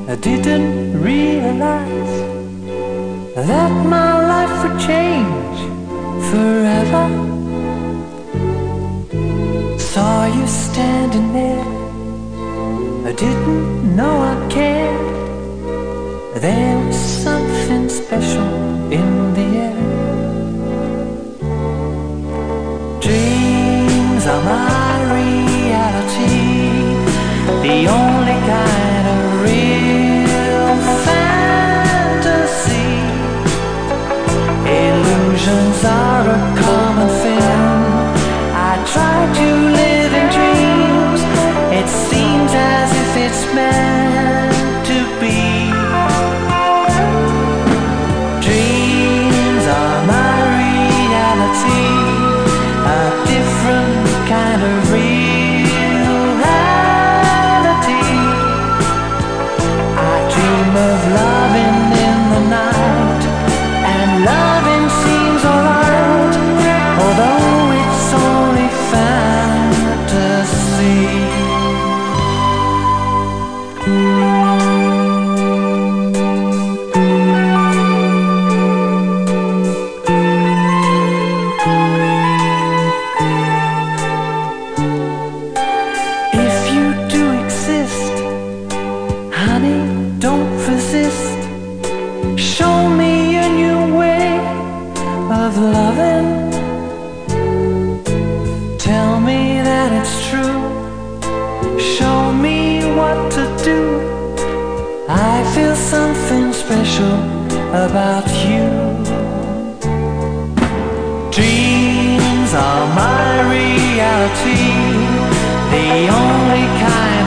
I didn't realize that my life would change forever. Saw you standing there, I didn't know I cared. There was something special in the air. Dreams are my reality, the only kind of real fantasy. Illusions are a common thing. I try to live in dreams. It seems as if it's meant to be. Dreams are my reality, a different kind of reality. I dream of loving in the night, and loving seems alright, although it's only fantasy. If you do exist, honey, don't resist. Show me a new way of loving. Tell me that it's true. Show me what to do. I feel something special about you. Dreams are my reality, the only kind